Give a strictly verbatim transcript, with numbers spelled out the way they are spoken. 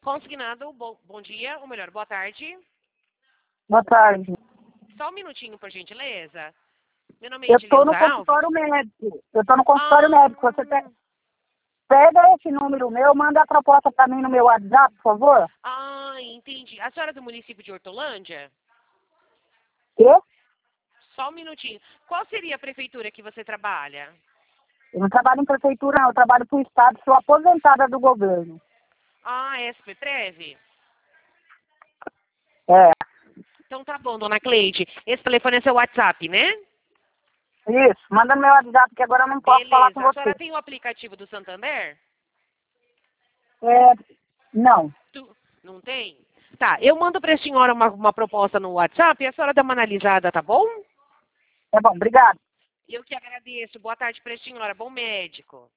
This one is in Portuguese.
Consignado, bom, bom dia, ou melhor, boa tarde. Boa tarde. Só um minutinho, por gentileza. Meu nome é Eu estou Edileuza no Alves. consultório médico. Eu estou no consultório Ah, médico. Você te- pega esse número meu, manda a proposta para mim no meu WhatsApp, por favor. ah, entendi. A senhora é do município de Hortolândia? Quê? Só um minutinho. Qual seria a prefeitura que você trabalha? Eu não trabalho em prefeitura, não. Eu trabalho para o Estado. Sou aposentada do governo. Ah, S P Treve? É. Então tá bom, dona Cleide. Esse telefone é seu WhatsApp, né? Isso. Manda no meu WhatsApp, que agora eu não posso falar com Beleza. A você. senhora tem o aplicativo do Santander? É. Não. Tu- Não tem? Tá, eu mando pra senhora uma, uma proposta no WhatsApp e a senhora dá uma analisada, tá bom? É bom, obrigado. Eu que agradeço. Boa tarde pra senhora. Bom médico.